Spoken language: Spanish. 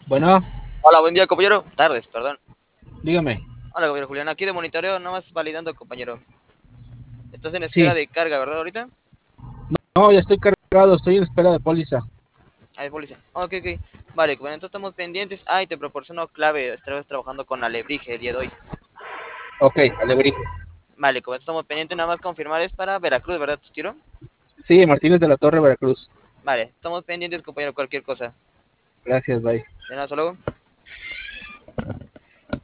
Bueno, Hola, buen día, compañero. Tardes, perdón. dígame. Hola, compañero Julián. Aquí de monitoreo, nada más validando, compañero. Estás en espera Sí, de carga, ¿verdad, ahorita? no, ya estoy cargado, estoy en espera de póliza. Ahí, policía. Ok, ok. Vale, compañero, entonces estamos pendientes. Ah, y te proporciono clave. Estarás trabajando con Alebrije el día de hoy. Ok, alebrije. Vale, compañero, estamos pendientes. Nada más confirmar, es para Veracruz, ¿verdad, tu tiro? Sí, Martínez de la Torre, Veracruz. Vale, estamos pendientes, compañero, cualquier cosa. Gracias, bye. De nada, hasta luego.